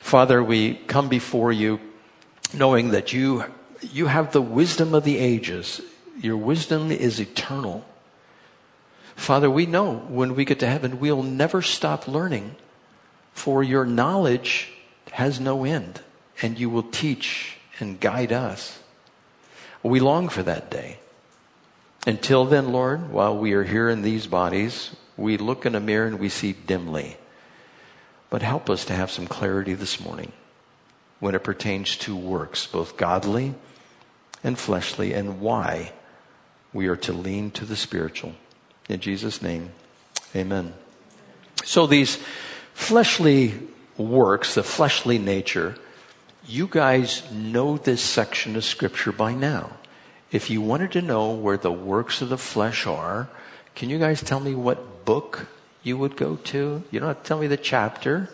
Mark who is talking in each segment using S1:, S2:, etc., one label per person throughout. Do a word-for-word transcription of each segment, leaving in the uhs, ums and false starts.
S1: Father, we come before you knowing that you, you have the wisdom of the ages. Your wisdom is eternal. Father, we know when we get to heaven, we'll never stop learning, for your knowledge has no end, and you will teach and guide us. We long for that day. Until then, Lord, while we are here in these bodies, we look in a mirror and we see dimly. But help us to have some clarity this morning when it pertains to works, both godly and fleshly, and why we are to lean to the spiritual. In Jesus' name, amen. So these fleshly works, the fleshly nature, you guys know this section of Scripture by now. If you wanted to know where the works of the flesh are, can you guys tell me what book you would go to? You don't have to tell me the chapter.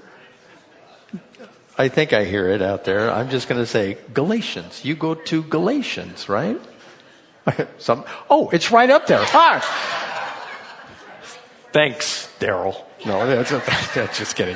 S1: I think I hear it out there. I'm just going to say Galatians. You go to Galatians, right? Some, oh, it's right up there. Ah! Thanks, Daryl. No, that's, that's just kidding.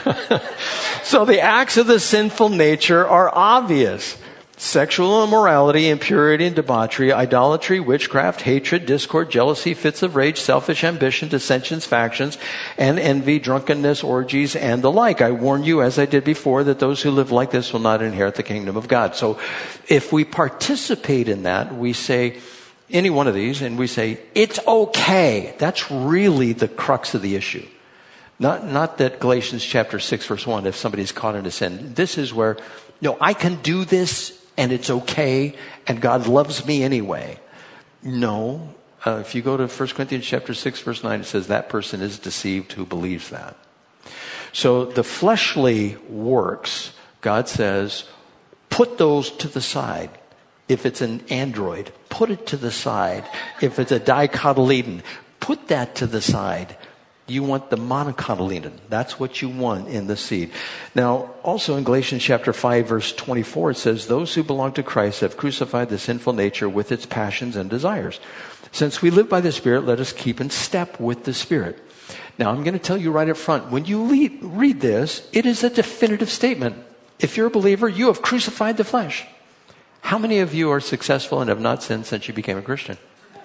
S1: So the acts of the sinful nature are obvious. Sexual immorality, impurity and debauchery, idolatry, witchcraft, hatred, discord, jealousy, fits of rage, selfish ambition, dissensions, factions, and envy, drunkenness, orgies, and the like. I warn you, as I did before, that those who live like this will not inherit the kingdom of God. So if we participate in that, we say any one of these, and we say, it's okay. That's really the crux of the issue. Not, not that Galatians chapter six, verse one, if somebody's caught in a sin. This is where, no, I can do this and it's okay and God loves me anyway. No. Uh, if you go to First Corinthians chapter six, verse nine, it says that person is deceived who believes that. So the fleshly works, God says, put those to the side. If it's an android, put it to the side. If it's a dicotyledon, put that to the side. You want the monocotyledon. That's what you want in the seed. Now, also in Galatians chapter five, verse twenty-four, it says, those who belong to Christ have crucified the sinful nature with its passions and desires. Since we live by the Spirit, let us keep in step with the Spirit. Now, I'm going to tell you right up front, when you lead, read this, it is a definitive statement. If you're a believer, you have crucified the flesh. How many of you are successful and have not sinned since you became a Christian?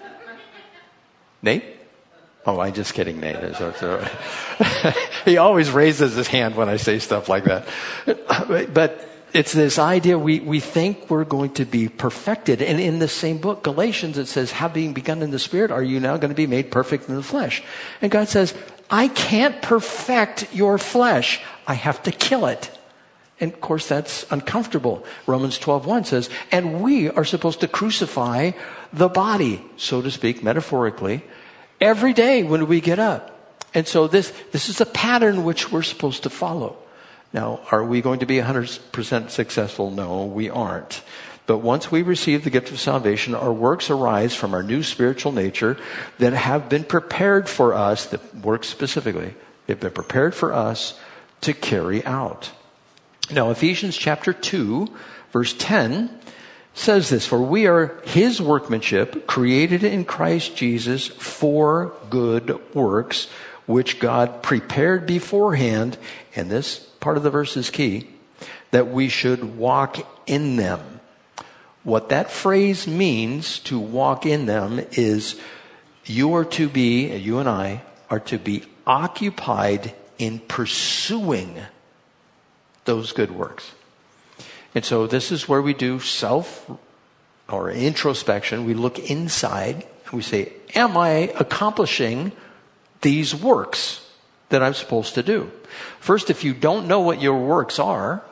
S1: Nate? Oh, I'm just kidding, Nate. He always raises his hand when I say stuff like that. But it's this idea we, we think we're going to be perfected. And in the same book, Galatians, it says, having begun in the Spirit, are you now going to be made perfect in the flesh? And God says, I can't perfect your flesh. I have to kill it. And of course, that's uncomfortable. Romans twelve one says, and we are supposed to crucify the body, so to speak, metaphorically, every day when we get up. And so this, this is a pattern which we're supposed to follow. Now, are we going to be one hundred percent successful? No, we aren't. But once we receive the gift of salvation, our works arise from our new spiritual nature that have been prepared for us, the works specifically, they've been prepared for us to carry out. Now, Ephesians chapter two, verse ten, says this, for we are his workmanship, created in Christ Jesus for good works, which God prepared beforehand, and this part of the verse is key, that we should walk in them. What that phrase means, to walk in them, is you are to be, you and I, are to be occupied in pursuing those good works. And so this is where we do self or introspection. We look inside and we say, am I accomplishing these works that I'm supposed to do? First, if you don't know what your works are,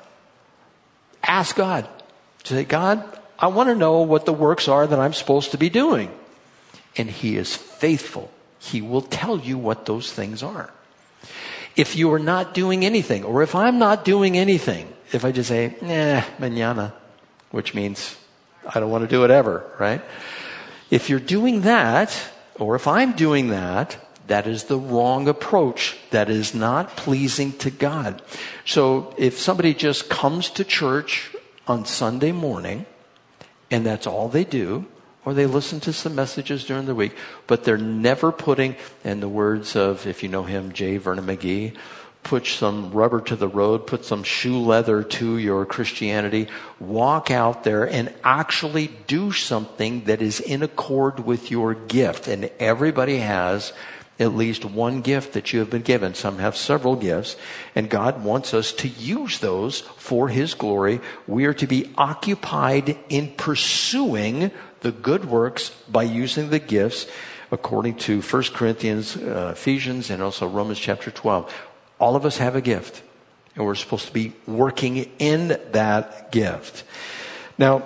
S1: ask God. Say, God, I want to know what the works are that I'm supposed to be doing. And he is faithful. He will tell you what those things are. If you are not doing anything, or if I'm not doing anything, if I just say, nah, mañana, which means I don't want to do it ever, right? If you're doing that, or if I'm doing that, that is the wrong approach. That is not pleasing to God. So if somebody just comes to church on Sunday morning, and that's all they do, or they listen to some messages during the week, but they're never putting, in the words of, if you know him, J. Vernon McGee, put some rubber to the road, put some shoe leather to your Christianity. Walk out there and actually do something that is in accord with your gift. And everybody has at least one gift that you have been given. Some have several gifts, and God wants us to use those for His glory. We are to be occupied in pursuing the good works by using the gifts according to First Corinthians, uh, Ephesians, and also Romans chapter twelve. All of us have a gift, and we're supposed to be working in that gift. Now,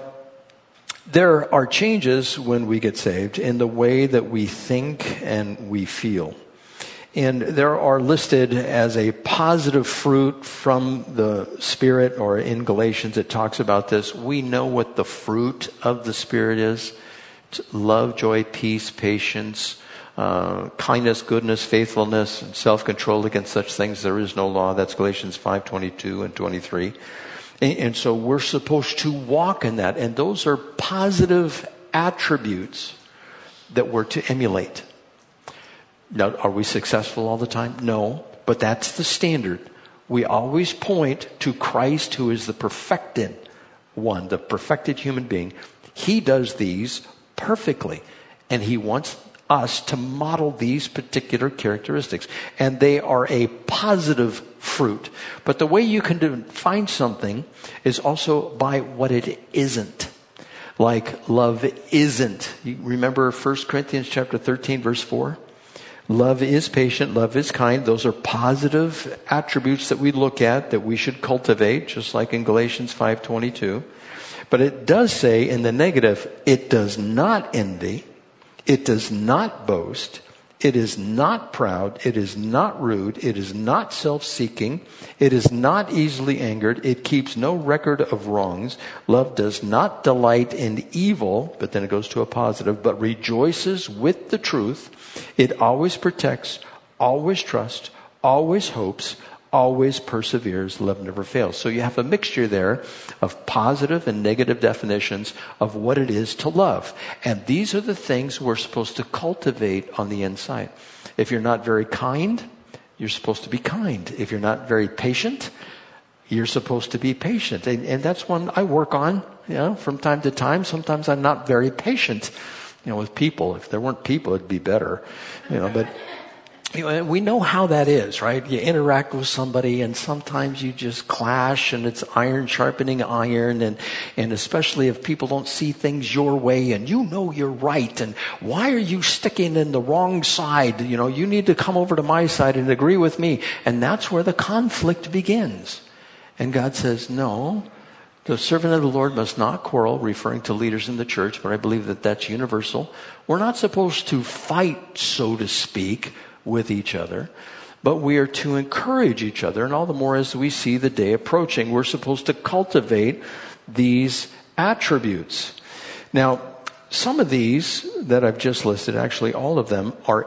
S1: there are changes when we get saved in the way that we think and we feel. And there are listed as a positive fruit from the Spirit, or in Galatians it talks about this. We know what the fruit of the Spirit is. It's love, joy, peace, patience, uh, kindness, goodness, faithfulness, and self-control. Against such things there is no law. That's Galatians five twenty-two and twenty-three. And, and so we're supposed to walk in that. And those are positive attributes that we're to emulate. Now, are we successful all the time? No, but that's the standard. We always point to Christ, who is the perfected one, the perfected human being. He does these perfectly, and He wants us to model these particular characteristics. And they are a positive fruit. But the way you can define something is also by what it isn't. Like love isn't. You remember First Corinthians chapter thirteen, verse four? Love is patient, love is kind. Those are positive attributes that we look at, that we should cultivate, just like in Galatians five twenty-two. But it does say in the negative, it does not envy, it does not boast, it is not proud, it is not rude, it is not self-seeking, it is not easily angered, it keeps no record of wrongs. Love does not delight in evil, but then it goes to a positive, but rejoices with the truth. It always protects, always trusts, always hopes, always perseveres. Love never fails. So you have a mixture there of positive and negative definitions of what it is to love. And these are the things we're supposed to cultivate on the inside. If you're not very kind, you're supposed to be kind. If you're not very patient, you're supposed to be patient. And, and that's one I work on, you know, from time to time. Sometimes I'm not very patient, you know, with people. If there weren't people, it'd be better, you know, but you know, and we know how that is, right? You interact with somebody and sometimes you just clash, and it's iron sharpening iron, and, and especially if people don't see things your way and you know you're right, and why are you sticking in the wrong side? You know, you need to come over to my side and agree with me. And that's where the conflict begins. And God says, no, the servant of the Lord must not quarrel, referring to leaders in the church, but I believe that that's universal. We're not supposed to fight, so to speak, with each other, but we are to encourage each other, and all the more as we see the day approaching. We're supposed to cultivate these attributes. Now, some of these that I've just listed, actually all of them, are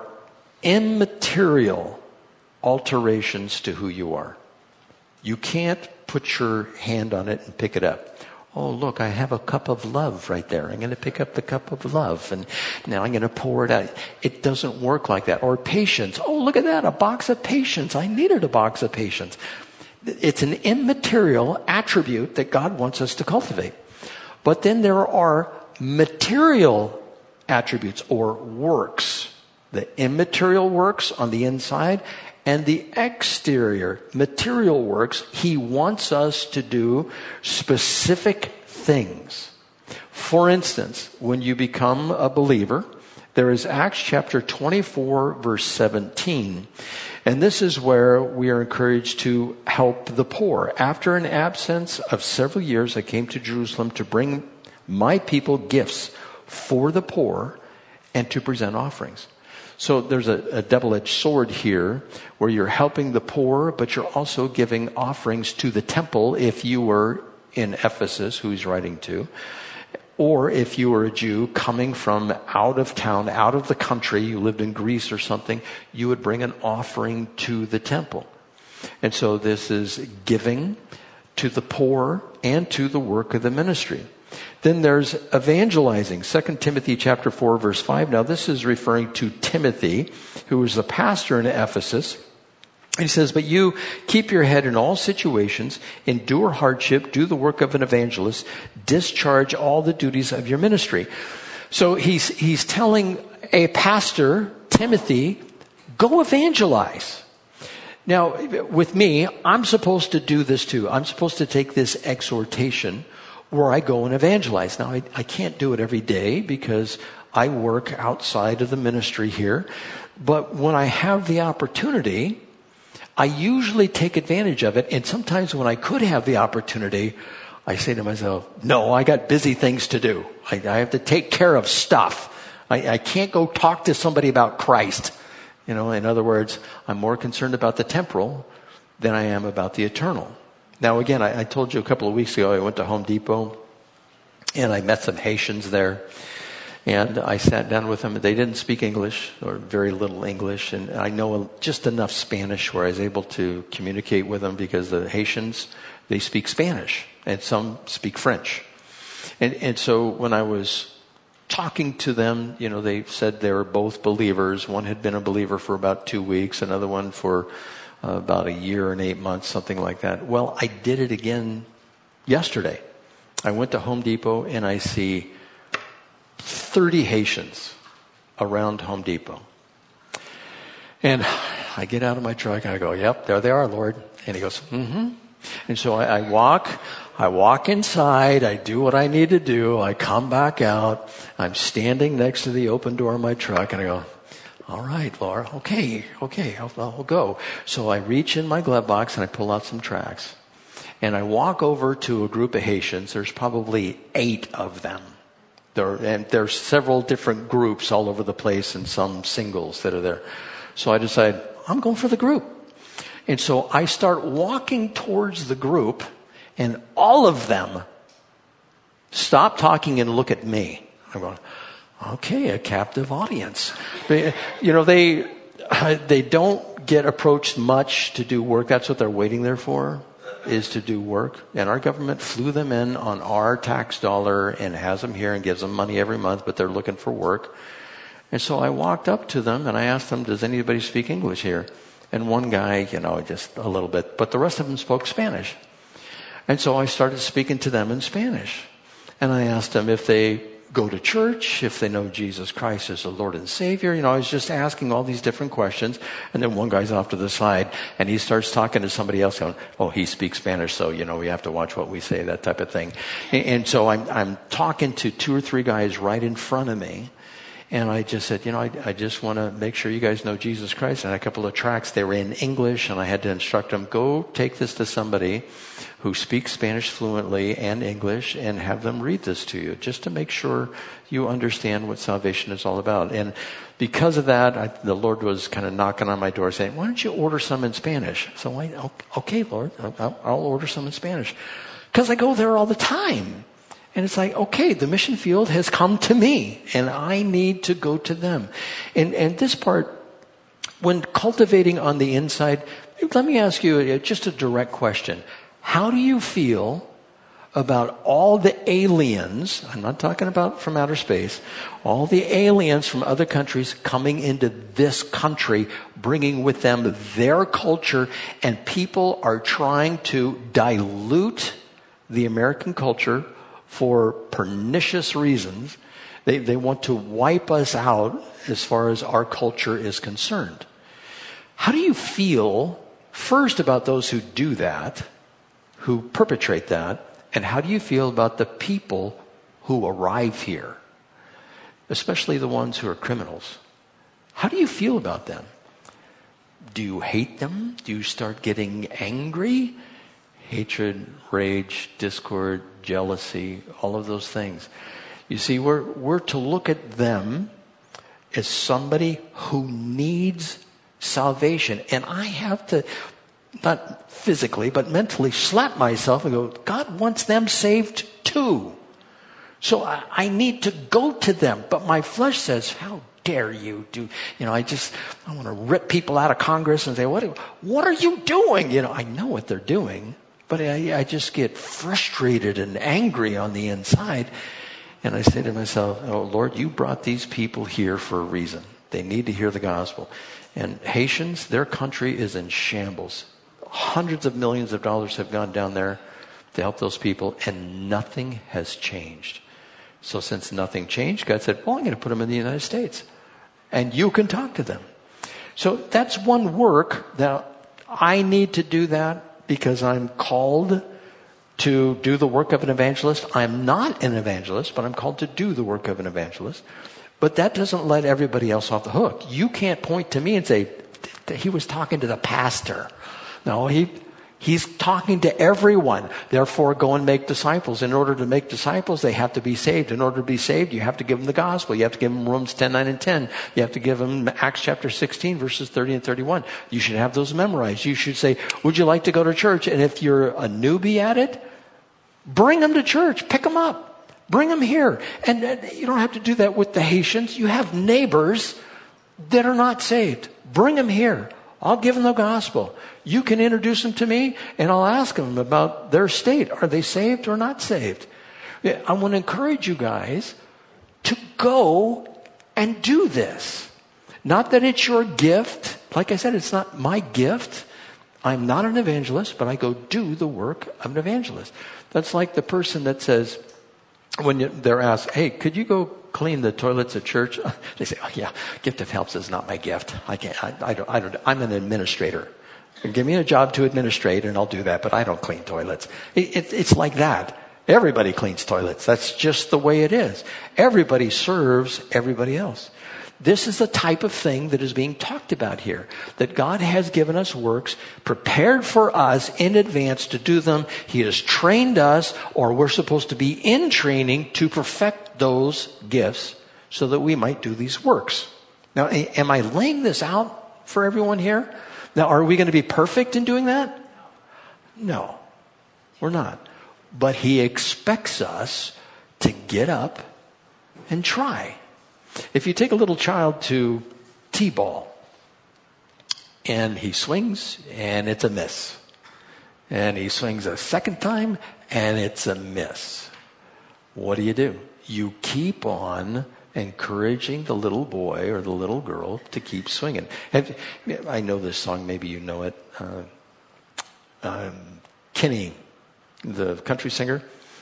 S1: immaterial alterations to who you are. You can't put your hand on it and pick it up. Oh, look, I have a cup of love right there. I'm going to pick up the cup of love, and now I'm going to pour it out. It doesn't work like that. Or patience. Oh, look at that, a box of patience. I needed a box of patience. It's an immaterial attribute that God wants us to cultivate. But then there are material attributes or works. The immaterial works on the inside and the exterior material works. He wants us to do specific things. For instance, when you become a believer, there is Acts chapter twenty-four, verse seventeen. And this is where we are encouraged to help the poor. After an absence of several years, I came to Jerusalem to bring my people gifts for the poor and to present offerings. So there's a, a double-edged sword here where you're helping the poor, but you're also giving offerings to the temple if you were in Ephesus, who he's writing to. Or if you were a Jew coming from out of town, out of the country, you lived in Greece or something, you would bring an offering to the temple. And so this is giving to the poor and to the work of the ministry. Then there's evangelizing. Second Timothy chapter four, verse five. Now this is referring to Timothy, who was the pastor in Ephesus. He says, but you keep your head in all situations, endure hardship, do the work of an evangelist, discharge all the duties of your ministry. So he's, he's telling a pastor, Timothy, go evangelize. Now, with me, I'm supposed to do this too. I'm supposed to take this exhortation where I go and evangelize. Now, I, I can't do it every day because I work outside of the ministry here. But when I have the opportunity, I usually take advantage of it. And sometimes when I could have the opportunity, I say to myself, no, I got busy things to do. I, I have to take care of stuff. I, I can't go talk to somebody about Christ. You know, in other words, I'm more concerned about the temporal than I am about the eternal. Now, again, I, I told you a couple of weeks ago, I went to Home Depot and I met some Haitians there. And I sat down with them. They didn't speak English, or very little English. And I know just enough Spanish where I was able to communicate with them, because the Haitians, they speak Spanish and some speak French. And, and so when I was talking to them, you know, they said they were both believers. One had been a believer for about two weeks, another one for uh, about a year and eight months, something like that. Well, I did it again yesterday. I went to Home Depot and I see thirty Haitians around Home Depot. And I get out of my truck and I go, yep, there they are, Lord. And he goes, mm-hmm. And so I, I walk, I walk inside, I do what I need to do, I come back out, I'm standing next to the open door of my truck and I go, all right, Lord, okay, okay, I'll, I'll go. So I reach in my glove box and I pull out some tracts. And I walk over to a group of Haitians. There's probably eight of them. There, and there's several different groups all over the place and some singles that are there. So I decide, I'm going for the group. And so I start walking towards the group and all of them stop talking and look at me. I'm going, okay, a captive audience. They, you know, they, they don't get approached much to do work. That's what they're waiting there for, is to do work. And our government flew them in on our tax dollar and has them here and gives them money every month, but they're looking for work. And so I walked up to them and I asked them, does anybody speak English here? And one guy, you know, just a little bit, but the rest of them spoke Spanish. And so I started speaking to them in Spanish. And I asked them if they go to church, if they know Jesus Christ as the Lord and Savior. You know, I was just asking all these different questions. And then one guy's off to the side and he starts talking to somebody else going, oh, he speaks Spanish, so, you know, we have to watch what we say, that type of thing. And, and so I'm, I'm talking to two or three guys right in front of me. And I just said, you know, I, I just want to make sure you guys know Jesus Christ. And a couple of tracts, they were in English, and I had to instruct them, go take this to somebody who speaks Spanish fluently and English and have them read this to you, just to make sure you understand what salvation is all about. And because of that, I, the Lord was kind of knocking on my door saying, why don't you order some in Spanish? So I, okay, Lord, I'll, I'll order some in Spanish. Because I go there all the time. And it's like, okay, the mission field has come to me and I need to go to them. And, and this part, when cultivating on the inside, let me ask you just a direct question. How do you feel about all the aliens, I'm not talking about from outer space, all the aliens from other countries coming into this country, bringing with them their culture, and people are trying to dilute the American culture for pernicious reasons? They, they want to wipe us out as far as our culture is concerned. How do you feel, first, about those who do that, who perpetrate that, and how do you feel about the people who arrive here, especially the ones who are criminals? How do you feel about them? Do you hate them? Do you start getting angry? Hatred, rage, discord, jealousy, all of those things. You see, we're, we're to look at them as somebody who needs salvation. And I have to, not physically, but mentally slap myself and go, God wants them saved too. So I, I need to go to them. But my flesh says, how dare you do, you know, I just, I want to rip people out of Congress and say, what, what are you doing? You know, I know what they're doing. But I, I just get frustrated and angry on the inside. And I say to myself, oh, Lord, you brought these people here for a reason. They need to hear the gospel. And Haitians, their country is in shambles. Hundreds of millions of dollars have gone down there to help those people, and nothing has changed. So since nothing changed, God said, well, I'm going to put them in the United States. And you can talk to them. So that's one work that I need to do that because I'm called to do the work of an evangelist. I'm not an evangelist, but I'm called to do the work of an evangelist. But that doesn't let everybody else off the hook. You can't point to me and say, he was talking to the pastor. No, he he's talking to everyone. Therefore, go and make disciples. In order to make disciples, they have to be saved. In order to be saved, you have to give them the gospel. You have to give them Romans ten, nine, and ten. You have to give them Acts chapter sixteen, verses thirty and thirty-one. You should have those memorized. You should say, would you like to go to church? And if you're a newbie at it, bring them to church. Pick them up. Bring them here. And uh, you don't have to do that with the Haitians. You have neighbors that are not saved. Bring them here. I'll give them the gospel. You can introduce them to me, and I'll ask them about their state. Are they saved or not saved? I want to encourage you guys to go and do this. Not that it's your gift. Like I said, it's not my gift. I'm not an evangelist, but I go do the work of an evangelist. That's like the person that says, when they're asked, hey, could you go clean the toilets at church? They say, oh yeah, gift of helps is not my gift. I can't, I, I don't, I don't, I'm an administrator. Give me a job to administrate and I'll do that, but I don't clean toilets. It, it, it's like that. Everybody cleans toilets. That's just the way it is. Everybody serves everybody else. This is the type of thing that is being talked about here. That God has given us works prepared for us in advance to do them. He has trained us, or we're supposed to be in training to perfect those gifts so that we might do these works. Now, am I laying this out for everyone here? Now, are we going to be perfect in doing that? No, we're not. But He expects us to get up and try. If you take a little child to T-ball and he swings and it's a miss, and he swings a second time and it's a miss, what do you do? You keep on encouraging the little boy or the little girl to keep swinging. Have, I know this song, maybe you know it. Uh, um, Kenny, the country singer.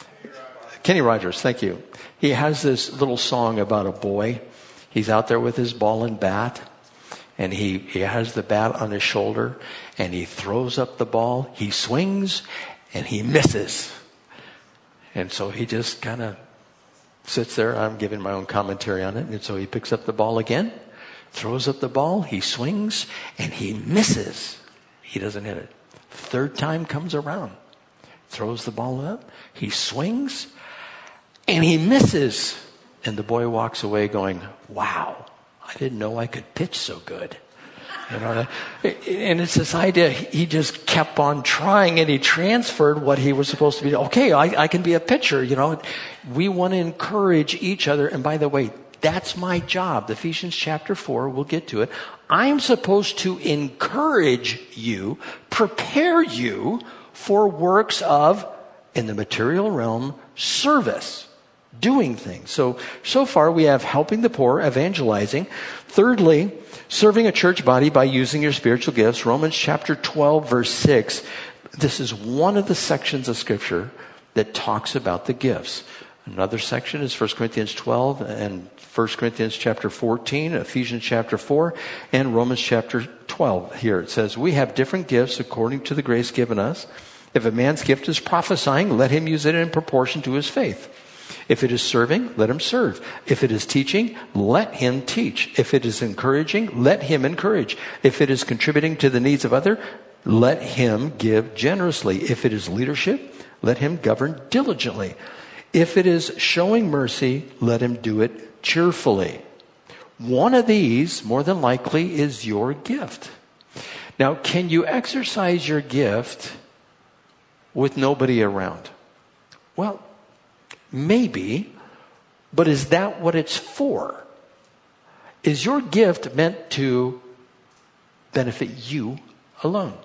S1: Kenny Rogers, thank you. He has this little song about a boy. He's out there with his ball and bat, and he, he has the bat on his shoulder, and he throws up the ball. He swings, and he misses. And so he just kind of sits there. I'm giving my own commentary on it. And so he picks up the ball again, throws up the ball, he swings, and he misses. He doesn't hit it. Third time comes around, throws the ball up, he swings, and he misses. And the boy walks away going, wow, I didn't know I could pitch so good. You know, and it's this idea, he just kept on trying, and he transferred what he was supposed to be. Okay, I, I can be a pitcher, you know. We want to encourage each other. And by the way, that's my job. Ephesians chapter four, we'll get to it. I'm supposed to encourage you, prepare you for works of, in the material realm, service. Doing things. So, so far we have helping the poor, evangelizing. Thirdly, serving a church body by using your spiritual gifts. Romans chapter twelve, verse six. This is one of the sections of Scripture that talks about the gifts. Another section is First Corinthians twelve and First Corinthians chapter fourteen, Ephesians chapter four, and Romans chapter twelve. Here it says, we have different gifts according to the grace given us. If a man's gift is prophesying, let him use it in proportion to his faith. If it is serving, let him serve. If it is teaching, let him teach. If it is encouraging, let him encourage. If it is contributing to the needs of others, let him give generously. If it is leadership, let him govern diligently. If it is showing mercy, let him do it cheerfully. One of these, more than likely, is your gift. Now, can you exercise your gift with nobody around? Well, maybe, but is that what it's for? Is your gift meant to benefit you alone?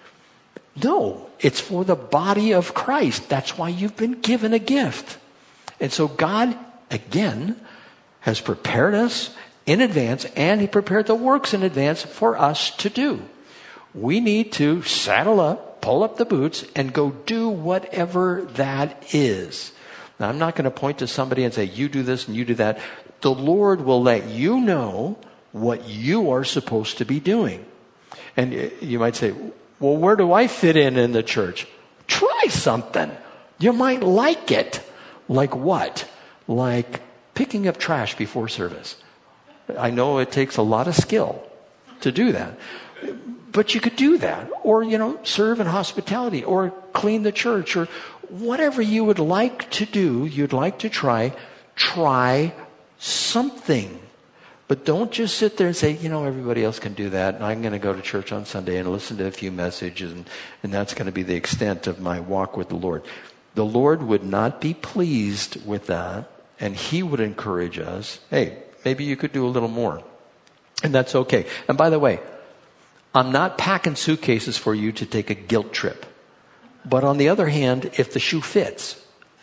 S1: No, it's for the body of Christ. That's why you've been given a gift. And so God, again, has prepared us in advance, and he prepared the works in advance for us to do. We need to saddle up, pull up the boots, and go do whatever that is. Now, I'm not going to point to somebody and say, you do this and you do that. The Lord will let you know what you are supposed to be doing. And you might say, well, where do I fit in in the church? Try something. You might like it. Like what? Like picking up trash before service. I know it takes a lot of skill to do that. But you could do that. Or, you know, serve in hospitality or clean the church or whatever you would like to do, you'd like to try, try something. But don't just sit there and say, you know, everybody else can do that. And I'm going to go to church on Sunday and listen to a few messages. And, and that's going to be the extent of my walk with the Lord. The Lord would not be pleased with that. And he would encourage us, hey, maybe you could do a little more. And that's okay. And by the way, I'm not packing suitcases for you to take a guilt trip. But on the other hand, if the shoe fits,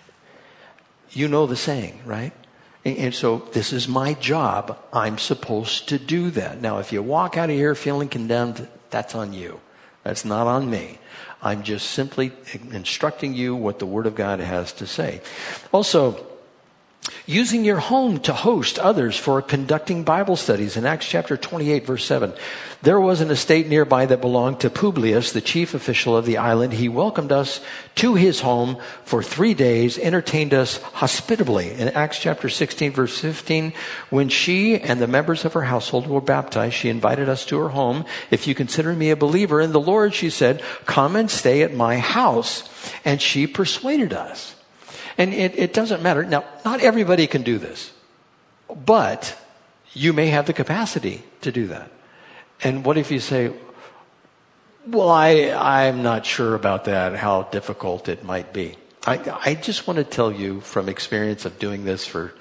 S1: you know the saying, right? And so this is my job. I'm supposed to do that. Now, if you walk out of here feeling condemned, that's on you. That's not on me. I'm just simply instructing you what the Word of God has to say. Also, using your home to host others for conducting Bible studies. In Acts chapter twenty-eight, verse seven, there was an estate nearby that belonged to Publius, the chief official of the island. He welcomed us to his home for three days, entertained us hospitably. In Acts chapter sixteen, verse fifteen, when she and the members of her household were baptized, she invited us to her home. If you consider me a believer in the Lord, she said, come and stay at my house. And she persuaded us. And it, it doesn't matter. Now, not everybody can do this, but you may have the capacity to do that. And what if you say, well, I, I'm not sure about that, how difficult it might be. I, I just want to tell you from experience of doing this for,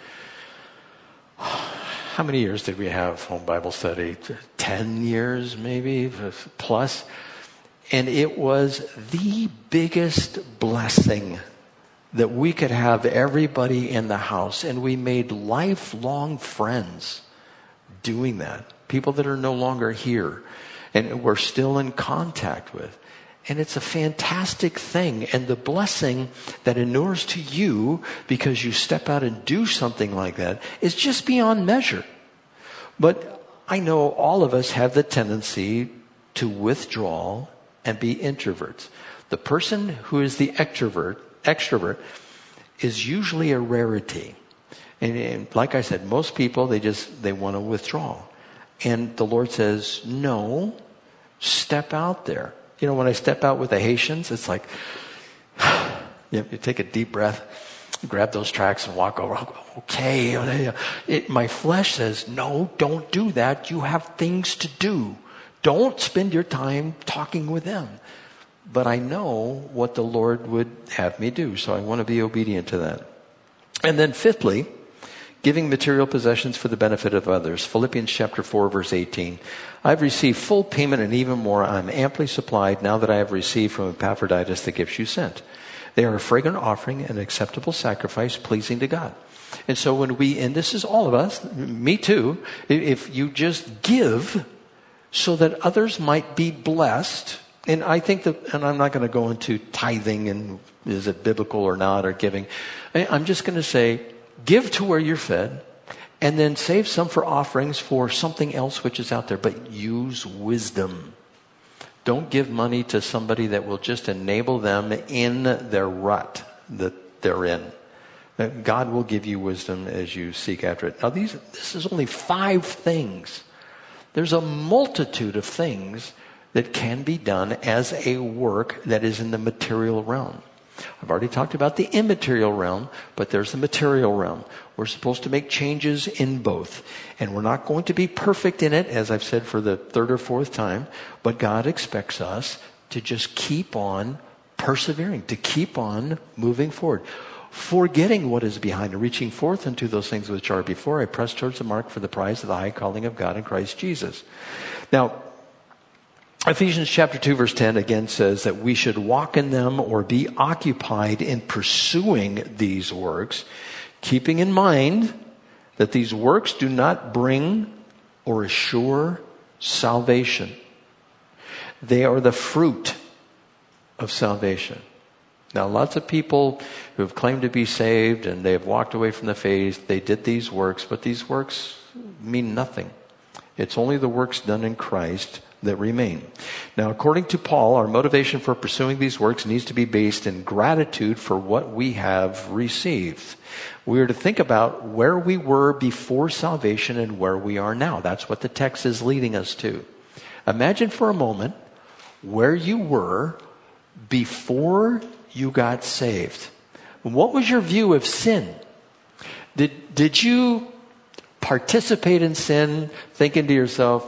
S1: how many years did we have home Bible study? Ten years maybe, plus. And it was the biggest blessing that we could have everybody in the house, and we made lifelong friends doing that. People that are no longer here and we're still in contact with. And it's a fantastic thing. And the blessing that inures to you because you step out and do something like that is just beyond measure. But I know all of us have the tendency to withdraw and be introverts. The person who is the extrovert extrovert is usually a rarity. And, and like I said, most people, they just, they want to withdraw. And the Lord says, no, step out there. You know, when I step out with the Haitians, it's like, you, you take a deep breath, grab those tracts and walk over. Okay. It, my flesh says, no, don't do that. You have things to do. Don't spend your time talking with them. But I know what the Lord would have me do, so I want to be obedient to that. And then fifthly, giving material possessions for the benefit of others. Philippians chapter four, verse eighteen. I've received full payment, and even more, I'm amply supplied now that I have received from Epaphroditus the gifts you sent. They are a fragrant offering, an acceptable sacrifice, pleasing to God. And so when we, and this is all of us, me too, if you just give so that others might be blessed. And I think that, and I'm not going to go into tithing and is it biblical or not, or giving. I'm just going to say, give to where you're fed, and then save some for offerings for something else which is out there. But use wisdom. Don't give money to somebody that will just enable them in their rut that they're in. God will give you wisdom as you seek after it. Now, these this is only five things. There's a multitude of things that can be done as a work that is in the material realm. I've already talked about the immaterial realm, but there's the material realm. We're supposed to make changes in both. And we're not going to be perfect in it, as I've said for the third or fourth time, but God expects us to just keep on persevering, to keep on moving forward. Forgetting what is behind and reaching forth into those things which are before, I press towards the mark for the prize of the high calling of God in Christ Jesus. Now, Ephesians chapter two, verse ten again says that we should walk in them or be occupied in pursuing these works, keeping in mind that these works do not bring or assure salvation. They are the fruit of salvation. Now, lots of people who have claimed to be saved and they have walked away from the faith, they did these works, but these works mean nothing. It's only the works done in Christ that remain. Now, according to Paul, our motivation for pursuing these works needs to be based in gratitude for what we have received. We are to think about where we were before salvation and where we are now. That's what the text is leading us to. Imagine for a moment where you were before you got saved. What was your view of sin? Did, did you participate in sin thinking to yourself,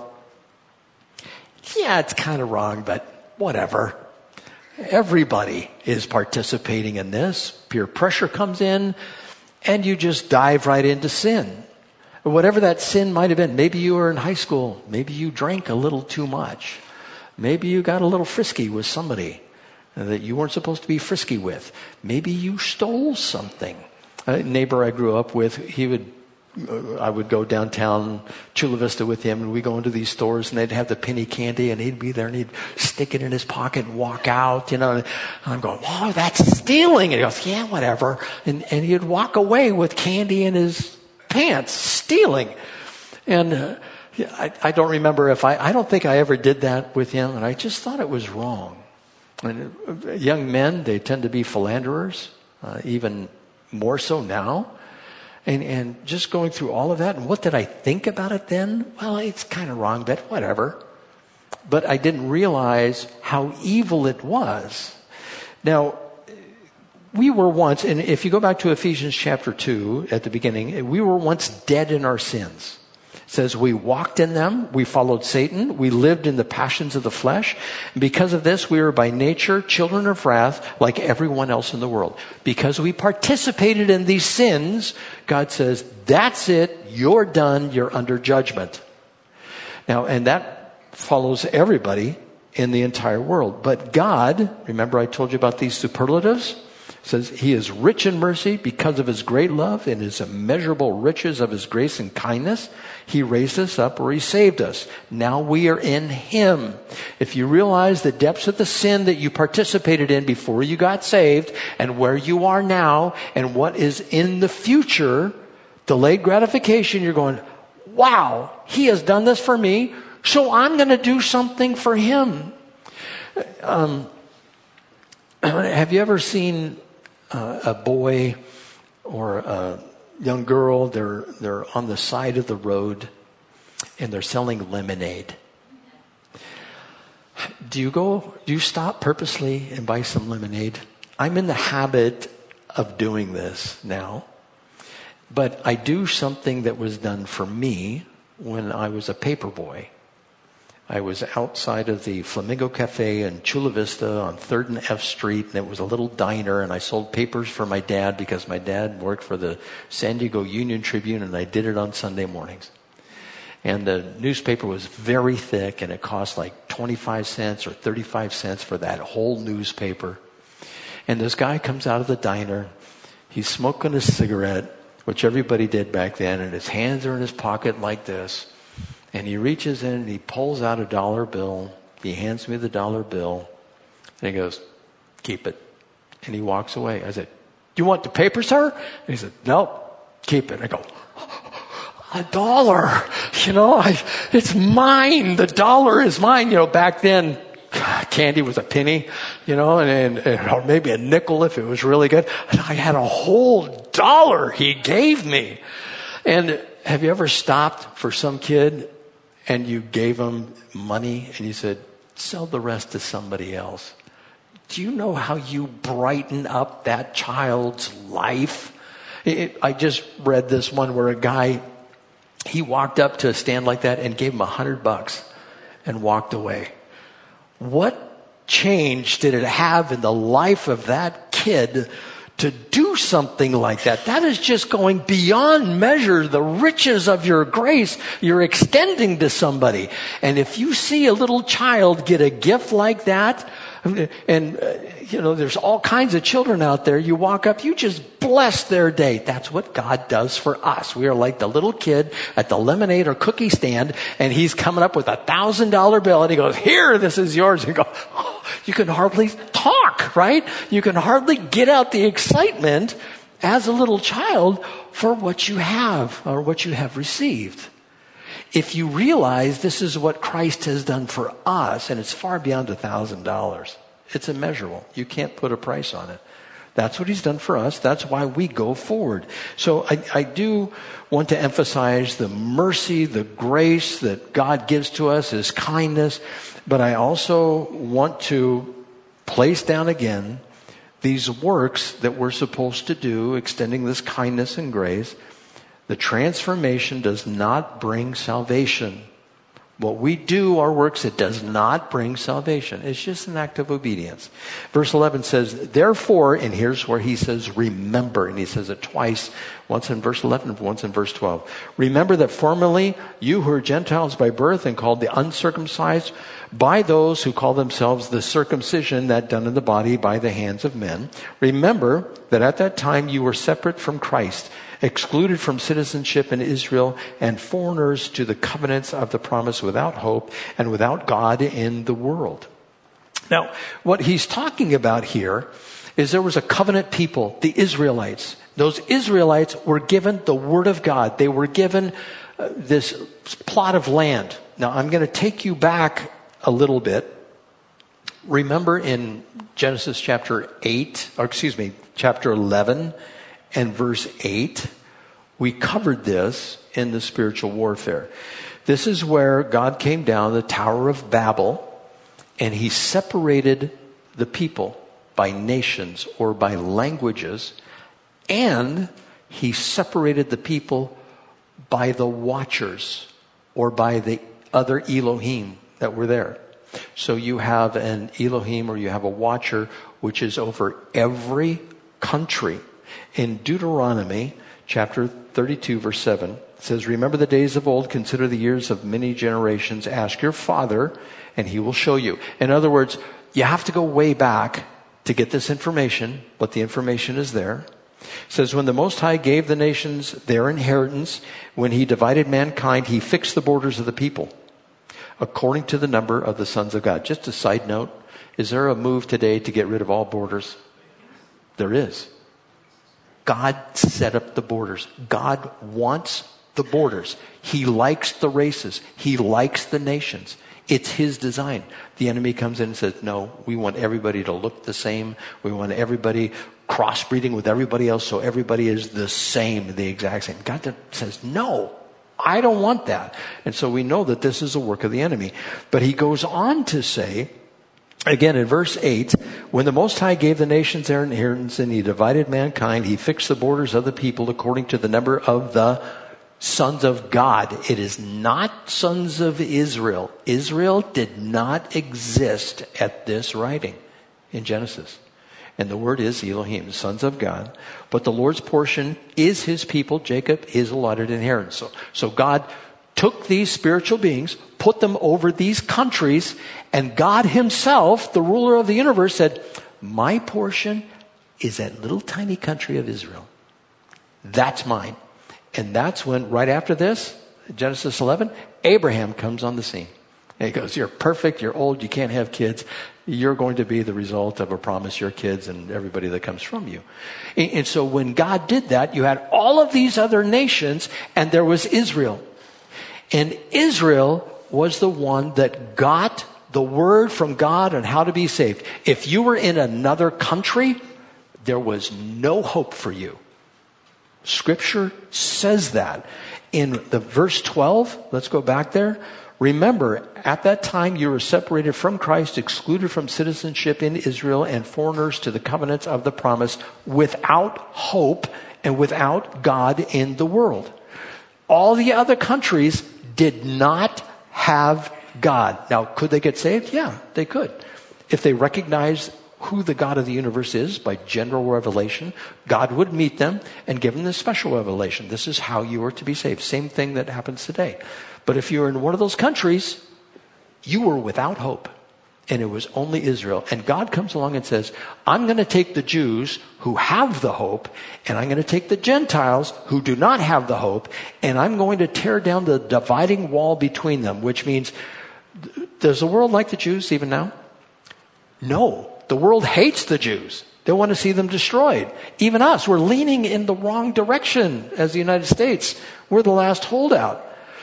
S1: yeah, it's kind of wrong, but whatever. Everybody is participating in this. Peer pressure comes in and you just dive right into sin. Whatever that sin might have been. Maybe you were in high school. Maybe you drank a little too much. Maybe you got a little frisky with somebody that you weren't supposed to be frisky with. Maybe you stole something. A neighbor I grew up with, he would, uh, I would go downtown Chula Vista with him, and we go into these stores, and they'd have the penny candy, and he'd be there, and he'd stick it in his pocket and walk out, you know. And I'm going, oh, that's stealing. And he goes, yeah, whatever. And, and he'd walk away with candy in his pants, stealing. And uh, I, I don't remember if I, I don't think I ever did that with him, and I just thought it was wrong. And young men, they tend to be philanderers, uh, even more so now. And, and just going through all of that, and what did I think about it then? Well, it's kind of wrong, but whatever. But I didn't realize how evil it was. Now, we were once, and if you go back to Ephesians chapter two at the beginning, we were once dead in our sins. It says we walked in them, we followed Satan, we lived in the passions of the flesh. And because of this, we were by nature children of wrath like everyone else in the world. Because we participated in these sins, God says, that's it, you're done, you're under judgment. Now, and that follows everybody in the entire world. But God, remember I told you about these superlatives? Says he is rich in mercy because of his great love and his immeasurable riches of his grace and kindness. He raised us up, or he saved us. Now we are in him. If you realize the depths of the sin that you participated in before you got saved, and where you are now, and what is in the future, delayed gratification, you're going, wow, he has done this for me, so I'm going to do something for him. Um, have you ever seen uh, a boy or a young girl, they're they're on the side of the road and they're selling lemonade? Do you go, do you stop purposely and buy some lemonade? I'm in the habit of doing this now, but I do something that was done for me when I was a paper boy. I was outside of the Flamingo Cafe in Chula Vista on third and F Street, and it was a little diner, and I sold papers for my dad because my dad worked for the San Diego Union Tribune, and I did it on Sunday mornings. And the newspaper was very thick, and it cost like twenty-five cents or thirty-five cents for that whole newspaper. And this guy comes out of the diner. He's smoking a cigarette, which everybody did back then, and his hands are in his pocket like this. And he reaches in and he pulls out a dollar bill. He hands me the dollar bill. And he goes, keep it. And he walks away. I said, do you want the paper, sir? And he said, nope, keep it. I go, a dollar. You know, I, it's mine. The dollar is mine. You know, back then, candy was a penny, you know, and, and or maybe a nickel if it was really good. And I had a whole dollar he gave me. And have you ever stopped for some kid and you gave him money and you said, sell the rest to somebody else? Do you know how you brighten up that child's life? It, I just read this one where a guy, he walked up to a stand like that and gave him a hundred bucks and walked away. What change did it have in the life of that kid to do something like that? That is just going beyond measure the riches of your grace you're extending to somebody. And if you see a little child get a gift like that, And, uh, you know, there's all kinds of children out there. You walk up, you just bless their day. That's what God does for us. We are like the little kid at the lemonade or cookie stand, and he's coming up with a thousand dollar bill, and he goes, here, this is yours. And you go, oh, you can hardly talk, right? You can hardly get out the excitement as a little child for what you have or what you have received. If you realize this is what Christ has done for us, and it's far beyond a thousand dollars, it's immeasurable. You can't put a price on it. That's what he's done for us. That's why we go forward. So I, I do want to emphasize the mercy, the grace that God gives to us, his kindness. But I also want to place down again these works that we're supposed to do, extending this kindness and grace. The transformation does not bring salvation. What we do, our works, it does not bring salvation. It's just an act of obedience. Verse eleven says, therefore, and here's where he says, remember. And he says it twice, once in verse eleven, once in verse twelve. Remember that formerly you who are Gentiles by birth and called the uncircumcised by those who call themselves the circumcision that done in the body by the hands of men. Remember that at that time you were separate from Christ, excluded from citizenship in Israel, and foreigners to the covenants of the promise, without hope and without God in the world. Now, what he's talking about here is there was a covenant people, the Israelites. Those Israelites were given the word of God. They were given uh, this plot of land. Now, I'm going to take you back a little bit. Remember in Genesis chapter eight, or excuse me, chapter eleven, and verse eight, we covered this in the spiritual warfare. This is where God came down the Tower of Babel, and he separated the people by nations or by languages, and he separated the people by the watchers or by the other Elohim that were there. So you have an Elohim, or you have a watcher, which is over every country. In Deuteronomy chapter thirty-two, verse seven, it says, remember the days of old, consider the years of many generations, ask your father, and he will show you. In other words, you have to go way back to get this information, but the information is there. It says, when the Most High gave the nations their inheritance, when he divided mankind, he fixed the borders of the people according to the number of the sons of God. Just a side note, is there a move today to get rid of all borders? There is. God set up the borders. God wants the borders. He likes the races. He likes the nations. It's his design. The enemy comes in and says, no, we want everybody to look the same. We want everybody crossbreeding with everybody else so everybody is the same, the exact same. God says, no, I don't want that. And so we know that this is a work of the enemy. But he goes on to say, again, in verse eight, when the Most High gave the nations their inheritance and he divided mankind, he fixed the borders of the people according to the number of the sons of God. It is not sons of Israel. Israel did not exist at this writing in Genesis. And the word is Elohim, the sons of God. But the Lord's portion is his people, Jacob, his allotted inheritance. So, so God took these spiritual beings, put them over these countries, and God himself, the ruler of the universe, said, my portion is that little tiny country of Israel. That's mine. And that's when, right after this, Genesis eleven, Abraham comes on the scene. And he goes, you're perfect, you're old, you can't have kids. You're going to be the result of a promise, your kids and everybody that comes from you. And, and so when God did that, you had all of these other nations, and there was Israel. And Israel was the one that got the word from God on how to be saved. If you were in another country, there was no hope for you. Scripture says that. In the verse twelve, let's go back there. Remember, at that time you were separated from Christ, excluded from citizenship in Israel, and foreigners to the covenants of the promise, without hope and without God in the world. All the other countries did not have God. Now, could they get saved? Yeah, they could. If they recognized who the God of the universe is by general revelation, God would meet them and give them the special revelation. This is how you are to be saved. Same thing that happens today. But if you're in one of those countries, you were without hope. And it was only Israel. And God comes along and says, I'm going to take the Jews who have the hope, and I'm going to take the Gentiles who do not have the hope, and I'm going to tear down the dividing wall between them, which means, does the world like the Jews even now? No. The world hates the Jews. They want to see them destroyed. Even us, we're leaning in the wrong direction as the United States. We're the last holdout.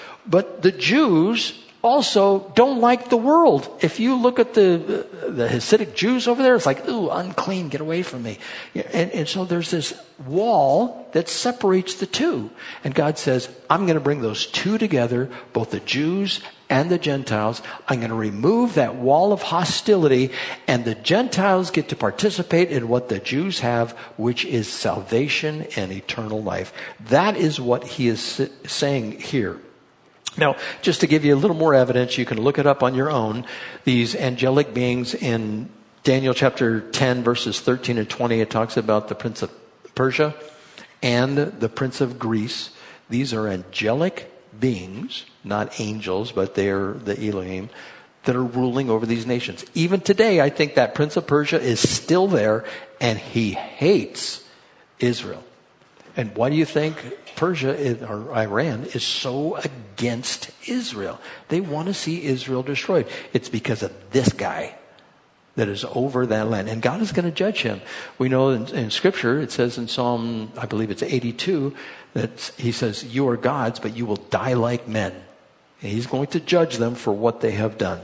S1: But the Jews also don't like the world. If you look at the the Hasidic Jews over there, it's like, ooh, unclean, get away from me. And, and so there's this wall that separates the two. And God says, I'm going to bring those two together, both the Jews and the Gentiles. I'm going to remove that wall of hostility, and the Gentiles get to participate in what the Jews have, which is salvation and eternal life. That is what he is saying here. Now, just to give you a little more evidence, you can look it up on your own. These angelic beings in Daniel chapter ten, verses thirteen and twenty, it talks about the prince of Persia and the prince of Greece. These are angelic beings, not angels, but they're the Elohim, that are ruling over these nations. Even today, I think that prince of Persia is still there, and he hates Israel. And why do you think Persia is, or Iran is so against Israel? They want to see Israel destroyed. It's because of this guy that is over that land. And God is going to judge him. We know in, in Scripture, it says in Psalm, I believe it's eighty-two, that he says, you are gods, but you will die like men. And he's going to judge them for what they have done.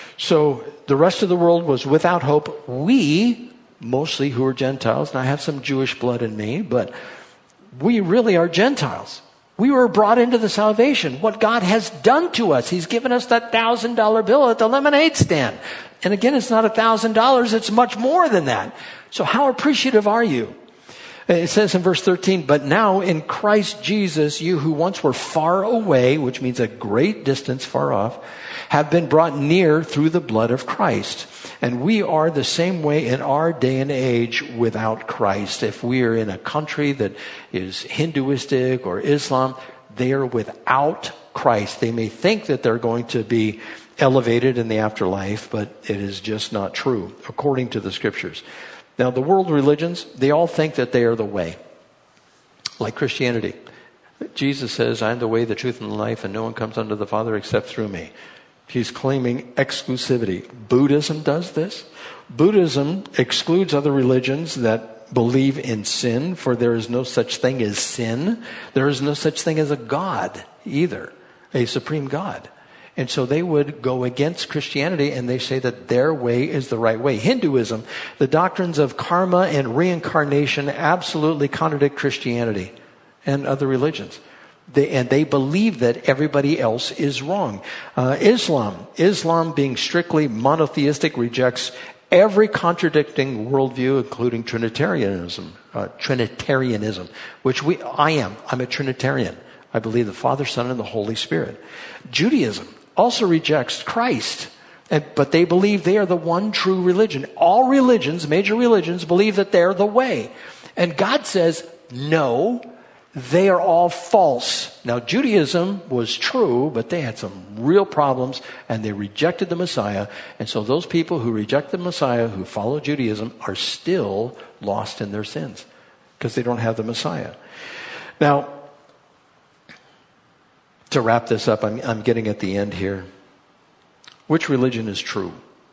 S1: So the rest of the world was without hope. We, mostly who are Gentiles, and I have some Jewish blood in me, but we really are Gentiles. We were brought into the salvation. What God has done to us. He's given us that thousand dollar bill at the lemonade stand. And again, it's not a thousand dollars. It's much more than that. So how appreciative are you? It says in verse thirteen, but now in Christ Jesus, you who once were far away, which means a great distance far off, have been brought near through the blood of Christ. And we are the same way in our day and age without Christ. If we are in a country that is Hinduistic or Islam, they are without Christ. They may think that they're going to be elevated in the afterlife, but it is just not true, according to the Scriptures. Now, the world religions, they all think that they are the way. Like Christianity. Jesus says, I am the way, the truth, and the life, and no one comes unto the Father except through me. He's claiming exclusivity. Buddhism does this. Buddhism excludes other religions that believe in sin, for there is no such thing as sin. There is no such thing as a God either, a supreme God. And so they would go against Christianity, and they say that their way is the right way. Hinduism, the doctrines of karma and reincarnation absolutely contradict Christianity and other religions. They, and they believe that everybody else is wrong. Uh, Islam, Islam being strictly monotheistic, rejects every contradicting worldview, including Trinitarianism, uh, Trinitarianism, which we, I am. I'm a Trinitarian. I believe the Father, Son, and the Holy Spirit. Judaism also rejects Christ, and, but they believe they are the one true religion. All religions, major religions, believe that they're the way. And God says, no, they are all false. Now, Judaism was true, but they had some real problems, and they rejected the Messiah. And so those people who reject the Messiah, who follow Judaism, are still lost in their sins because they don't have the Messiah. Now, to wrap this up, I'm, I'm getting at the end here. Which religion is true?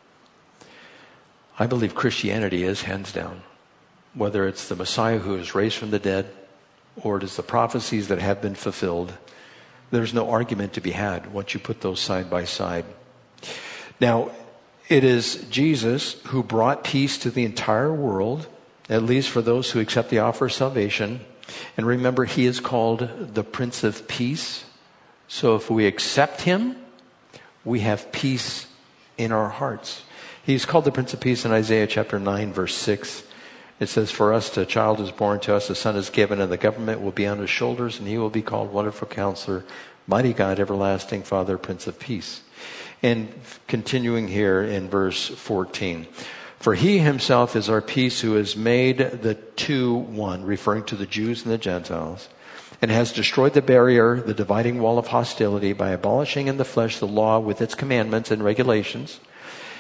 S1: I believe Christianity is, hands down. Whether it's the Messiah who is raised from the dead, or it is the prophecies that have been fulfilled, there's no argument to be had once you put those side by side. Now, it is Jesus who brought peace to the entire world, at least for those who accept the offer of salvation. And remember, he is called the Prince of Peace. So if we accept him, we have peace in our hearts. He's called the Prince of Peace in Isaiah chapter nine, verse six. It says, for us a child is born to us, a son is given, and the government will be on his shoulders, and he will be called Wonderful Counselor, Mighty God, Everlasting Father, Prince of Peace. And continuing here in verse fourteen, for he himself is our peace, who has made the two one, referring to the Jews and the Gentiles, and has destroyed the barrier, the dividing wall of hostility, by abolishing in the flesh the law with its commandments and regulations.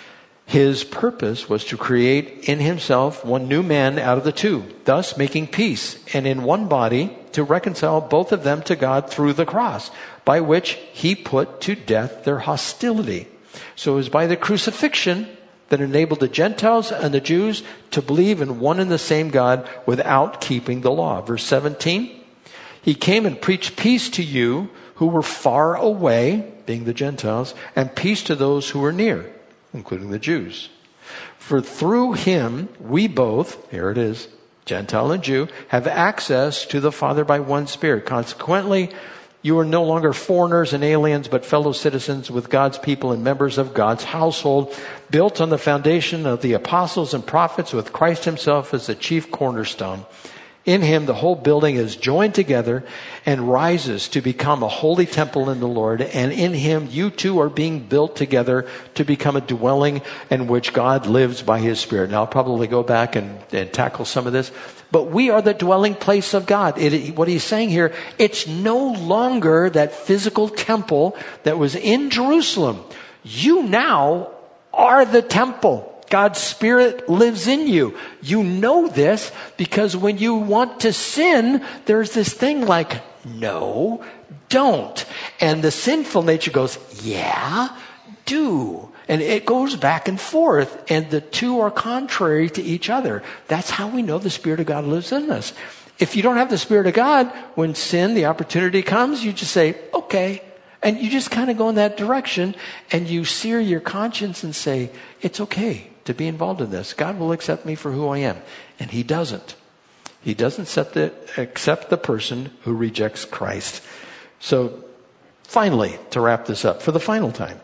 S1: His purpose was to create in himself one new man out of the two, thus making peace, and in one body to reconcile both of them to God through the cross, by which he put to death their hostility. So it was by the crucifixion that enabled the Gentiles and the Jews to believe in one and the same God without keeping the law. Verse seventeen, he came and preached peace to you who were far away, being the Gentiles, and peace to those who were near, including the Jews. For through him, we both, here it is, Gentile and Jew, have access to the Father by one Spirit. Consequently, you are no longer foreigners and aliens, but fellow citizens with God's people and members of God's household, built on the foundation of the apostles and prophets, with Christ himself as the chief cornerstone. In him, the whole building is joined together and rises to become a holy temple in the Lord. And in him, you two are being built together to become a dwelling in which God lives by his Spirit. Now, I'll probably go back and, and tackle some of this. But we are the dwelling place of God. It, what he's saying here, it's no longer that physical temple that was in Jerusalem. You now are the temple. God's Spirit lives in you. You know this because when you want to sin, there's this thing like, no, don't. And the sinful nature goes, yeah, do. And it goes back and forth. And the two are contrary to each other. That's how we know the Spirit of God lives in us. If you don't have the Spirit of God, when sin, the opportunity comes, you just say, okay. And you just kind of go in that direction and you sear your conscience and say, it's okay to be involved in this. God will accept me for who I am. And he doesn't. He doesn't accept the, accept the person who rejects Christ. So finally, to wrap this up for the final time,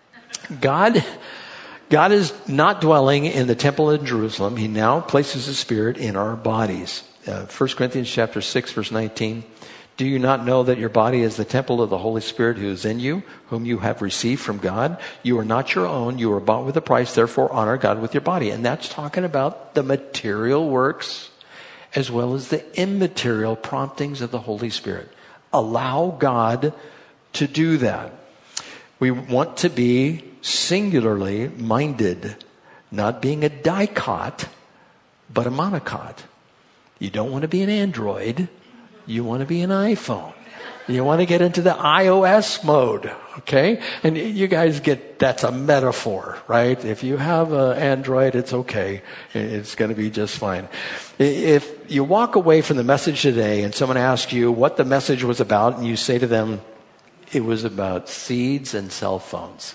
S1: God, God is not dwelling in the temple in Jerusalem. He now places his Spirit in our bodies. Uh, First Corinthians chapter six, verse nineteen. Do you not know that your body is the temple of the Holy Spirit who is in you, whom you have received from God? You are not your own. You are bought with a price. Therefore, honor God with your body. And that's talking about the material works as well as the immaterial promptings of the Holy Spirit. Allow God to do that. We want to be singularly minded, not being a dicot, but a monocot. You don't want to be an Android. You want to be an iPhone. You want to get into the iOS mode, okay? And you guys get, that's a metaphor, right? If you have an Android, it's okay. It's going to be just fine. If you walk away from the message today and someone asks you what the message was about, and you say to them, it was about seeds and cell phones.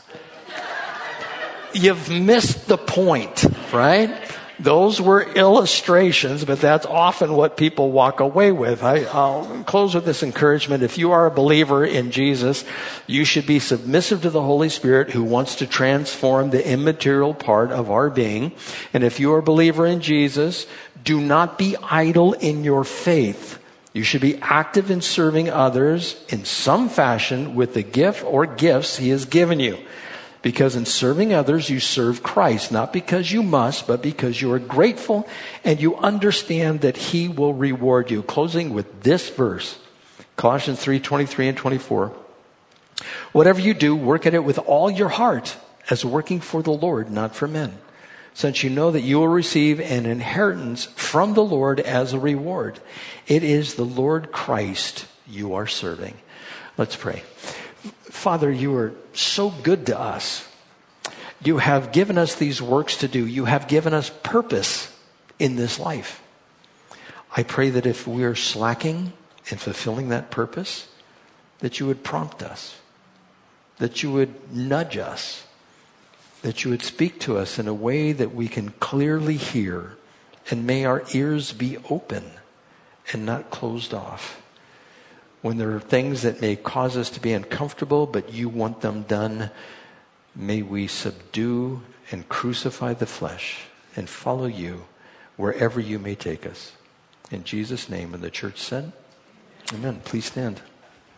S1: You've missed the point, right? Those were illustrations, but that's often what people walk away with. I, I'll close with this encouragement. If you are a believer in Jesus, you should be submissive to the Holy Spirit who wants to transform the immaterial part of our being. And if you are a believer in Jesus, do not be idle in your faith. You should be active in serving others in some fashion with the gift or gifts he has given you. Because in serving others, you serve Christ, not because you must, but because you are grateful and you understand that he will reward you. Closing with this verse, Colossians three, twenty-three and twenty-four. Whatever you do, work at it with all your heart as working for the Lord, not for men, since you know that you will receive an inheritance from the Lord as a reward. It is the Lord Christ you are serving. Let's pray. Father, you are so good to us. You have given us these works to do. You have given us purpose in this life. I pray that if we are slacking in fulfilling that purpose, that you would prompt us, that you would nudge us, that you would speak to us in a way that we can clearly hear, and may our ears be open and not closed off. When there are things that may cause us to be uncomfortable, but you want them done, may we subdue and crucify the flesh and follow you wherever you may take us. In Jesus' name, and the church said, amen. Please stand.